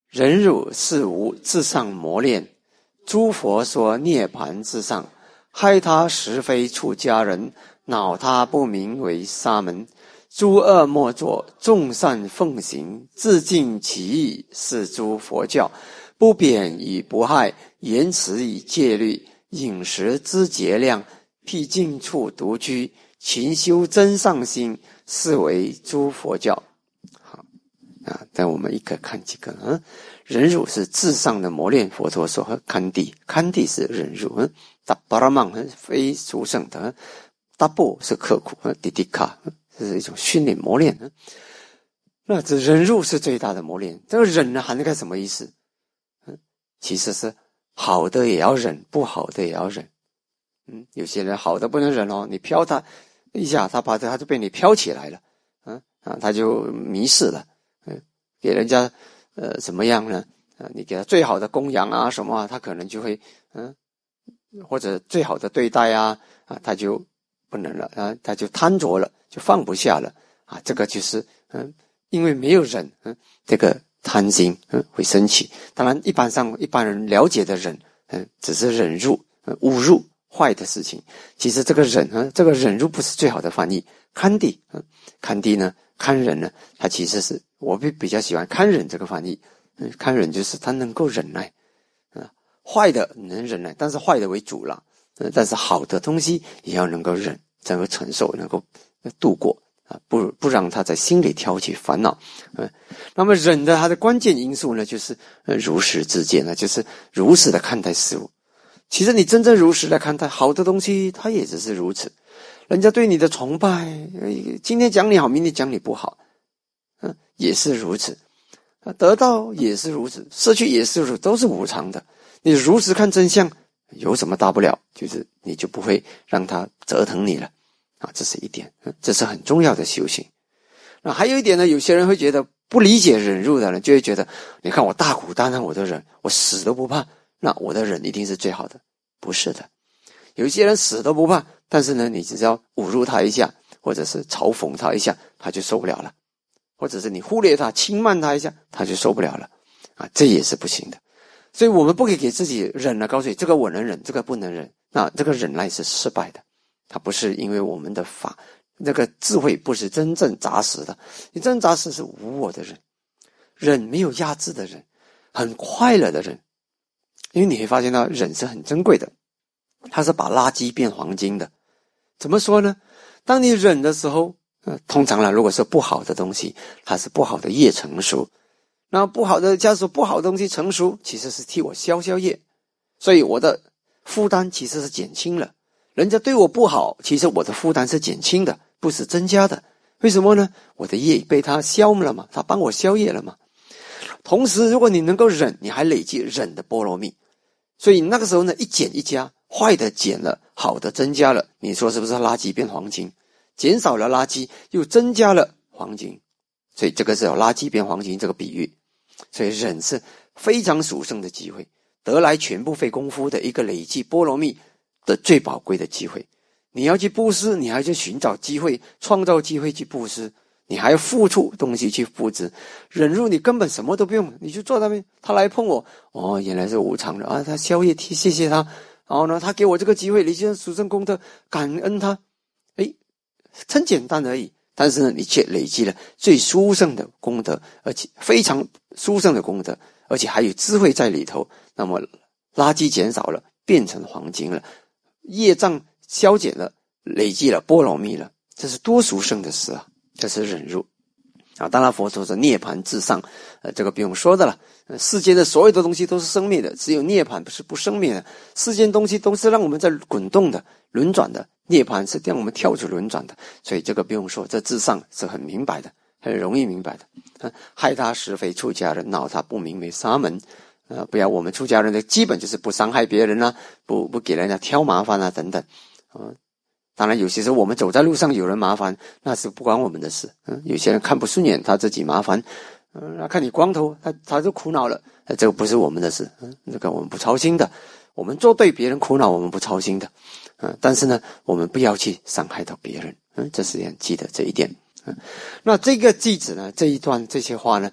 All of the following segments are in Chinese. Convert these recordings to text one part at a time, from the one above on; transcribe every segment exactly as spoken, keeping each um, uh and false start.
忍辱是无自上磨练，诸佛说涅盘至上，害他实非出家人，恼他不明为沙门。诸恶莫作，众善奉行，自尽其意，是诸佛教。不贬以不害，言辞以戒律，饮食之节量，僻静处独居，勤修真上心，是为诸佛教。好啊，但我们一个看几个。嗯，忍辱是至上的磨练，佛陀说和堪地，堪地是忍辱。嗯，达巴拉曼非殊胜的，达布是刻苦，迪迪卡这是一种训练磨练。那这忍辱是最大的磨练。这个忍呢，含盖什么意思？嗯，其实是好的也要忍，不好的也要忍。嗯，有些人好的不能忍哦，你飘他一下，他把他就被你飘起来了，嗯啊，他就迷失了。嗯，给人家呃怎么样呢？啊，你给他最好的供养啊什么啊，他可能就会嗯，或者最好的对待啊啊，他就不能了啊，他就贪着了，就放不下了啊。这个就是嗯，因为没有忍，嗯，这个贪心嗯会升起。当然，一般上一般人了解的忍，嗯，只是忍辱、嗯、侮辱坏的事情。其实这个忍啊，这个忍辱不是最好的翻译。堪地，嗯，堪地呢，堪忍呢，它其实是我比比较喜欢堪忍这个翻译。嗯，堪忍就是他能够忍耐，啊，坏的能忍耐，但是坏的为主了。嗯，但是好的东西也要能够忍，能够承受，能够度过啊，不不让他在心里挑起烦恼。嗯，那么忍的它的关键因素呢，就是呃如实知见呢，就是如实的看待事物。其实你真正如实的看待好的东西，它也只是如此。人家对你的崇拜，今天讲你好，明天讲你不好，嗯，也是如此。得到也是如此，失去也是如此，都是无常的。你如实看真相，有什么大不了？就是你就不会让它折腾你了啊，这是一点，这是很重要的修行。那还有一点呢，有些人会觉得不理解忍辱的人，就会觉得，你看我大苦大难我都忍，我死都不怕，那我的忍一定是最好的。不是的，有一些人死都不怕，但是呢，你只要侮辱他一下，或者是嘲讽他一下，他就受不了了。或者是你忽略他、轻慢他一下，他就受不了了啊，这也是不行的。所以我们不可以给自己忍了，告诉你这个我能忍，这个不能忍。那这个忍耐是失败的，它不是因为我们的法，那个智慧不是真正扎实的。你真正扎实是无我的忍，忍没有压制的忍，很快乐的忍。因为你会发现到忍是很珍贵的，它是把垃圾变黄金的。怎么说呢？当你忍的时候，呃，通常呢，如果是不好的东西，它是不好的业成熟。那不好的，假如说不好的东西成熟，其实是替我消消业，所以我的负担其实是减轻了。人家对我不好，其实我的负担是减轻的，不是增加的。为什么呢？我的业被他消了嘛，他帮我消业了嘛。同时，如果你能够忍，你还累积忍的波罗蜜，所以那个时候呢，一减一加，坏的减了，好的增加了，你说是不是垃圾变黄金？减少了垃圾，又增加了黄金，所以这个是有垃圾变黄金这个比喻。所以忍是非常殊胜的机会，得来全不费功夫的一个累积波罗蜜的最宝贵的机会。你要去布施，你还去寻找机会，创造机会去布施，你还要付出东西去布施。忍辱你根本什么都不用，你就坐那边，他来碰我，哦，原来是无常的啊，他消业替，谢谢他。然后呢，他给我这个机会，你现在殊胜功德，感恩他。诶，很简单而已，但是呢，你却累积了最殊胜的功德，而且非常殊胜的功德，而且还有智慧在里头。那么垃圾减少了，变成黄金了，业障消减了，累积了波罗蜜了，这是多殊胜的事啊！这是忍辱啊！当然，佛说是涅槃至上，呃，这个不用说的了。呃、世间的所有的东西都是生灭的，只有涅槃不是不生灭的。世间东西都是让我们在滚动的、轮转的。涅槃是让我们跳出轮转的，所以这个不用说，这至上是很明白的，很容易明白的。啊，害他实非出家人，恼他不明为沙门。呃，不要我们出家人的基本就是不伤害别人啊，不不给人家挑麻烦啊，等等。啊，当然有些时候我们走在路上有人麻烦，那是不关我们的事。嗯，有些人看不顺眼，他自己麻烦。嗯，那看你光头，他他就苦恼了。呃，这个不是我们的事，嗯，这个我们不操心的。我们做对别人苦恼，我们不操心的。嗯，但是呢，我们不要去伤害到别人。嗯，这是要记得这一点。嗯，那这个句子呢，这一段这些话呢，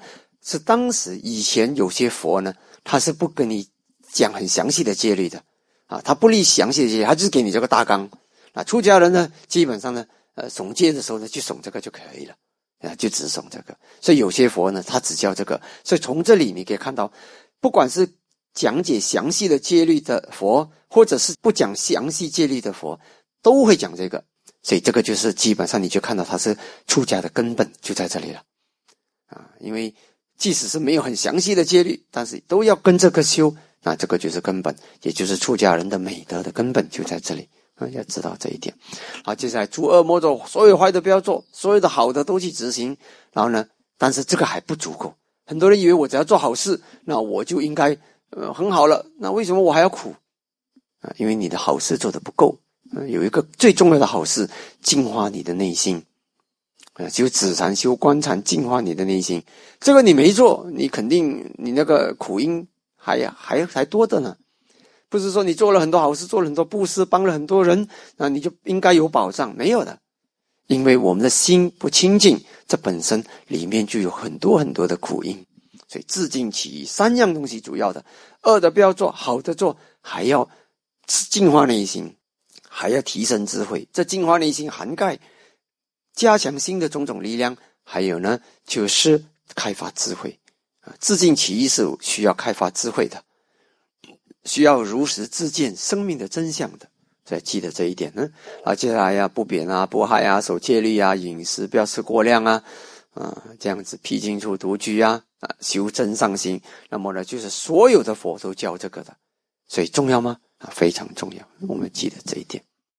是当时以前有些佛呢，他是不跟你讲很详细的戒律的啊，他不立详细的戒律，他就是给你这个大纲。啊，出家人呢，基本上呢，呃，诵戒的时候呢，就诵这个就可以了，啊，就只诵这个。所以有些佛呢，他只教这个。所以从这里你可以看到，不管是讲解详细的戒律的佛，或者是不讲详细戒律的佛，都会讲这个。所以这个就是基本上你就看到他是出家的根本就在这里了，啊，因为即使是没有很详细的戒律，但是都要跟这个修，那这个就是根本，也就是出家人的美德的根本就在这里。啊，要知道这一点。好，接下来诸恶莫作，所有坏的不要做，所有的好的都去执行。然后呢，但是这个还不足够。很多人以为我只要做好事，那我就应该呃很好了。那为什么我还要苦？啊，因为你的好事做得不够。呃、有一个最重要的好事，净化你的内心。啊，修止禅、修观禅，净化你的内心。这个你没做，你肯定你那个苦因还还还多的呢。不是说你做了很多好事，做了很多布施，帮了很多人，那你就应该有保障，没有的。因为我们的心不清净，这本身里面就有很多很多的苦因。所以自净其意，三样东西主要的，恶的不要做，好的做，还要净化内心，还要提升智慧。这净化内心涵盖加强心的种种力量，还有呢就是开发智慧。自净其意是需要开发智慧的，需要如实自见生命的真相的，所以记得这一点呢。啊，接下来呀、啊，不贬啊，不害啊，守戒律啊，饮食不要吃过量啊，啊，这样子辟净处独居啊，啊，修真上心。那么呢，就是所有的佛都教这个的，所以重要吗？啊，非常重要，我们记得这一点。